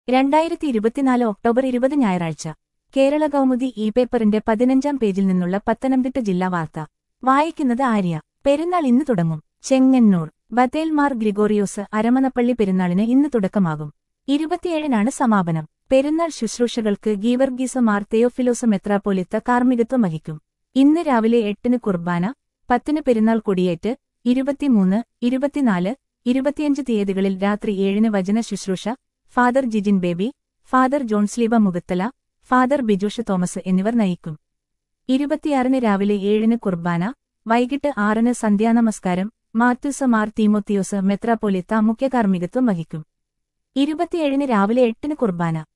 2024 October 20 ഞായറാഴ്ച Kerala Kaumudi E പേപ്പറിന്റെ 15-ാം പേജിൽ നിന്നുള്ള പത്തനംതിട്ട ജില്ലാ വാർത്ത വായിക്കുന്നത് ആര്യ. പെരുന്നാൾ ഇന്ന് തുടങ്ങും. ചെങ്ങന്നൂർ ബത്തേൽ മാർ ഗ്രിഗോറിയോസ് അരമനപ്പള്ളി പെരുന്നാളിന് ഇന്ന് തുടക്കമാകും. 27-നാണ് സമാപനം. പെരുന്നാൾ ശുശ്രൂഷകൾക്ക് ഗീവർഗീസ മാർ തെയോഫിലോസ് മെത്രാപ്പോലിത്ത കാർമ്മികത്വം വഹിക്കും. ഇന്ന് രാവിലെ 8-ന് കുർബാന, 10-ന് പെരുന്നാൾ കൊടിയേറ്റ്, 23, 24, 25 തീയതികളിൽ രാത്രി 7-ന് വചന ശുശ്രൂഷ father Jijin Baby, father Jonsleeba Mukhathala, father Bijosh Thomas എന്നിവർ നയിക്കും. 26-ന് രാവിലെ 7-ന് കുർബാന, വൈകിട്ട് 6-ന് സന്ധ്യാനമസ്കാരം മാത്യൂസ് മാർ തീമോത്തിയോസ് മെത്രാപ്പോലിത്ത മുഖ്യകാർമ്മികത്വം വഹിക്കും. 27-ന് രാവിലെ 8-ന് കുർബാന.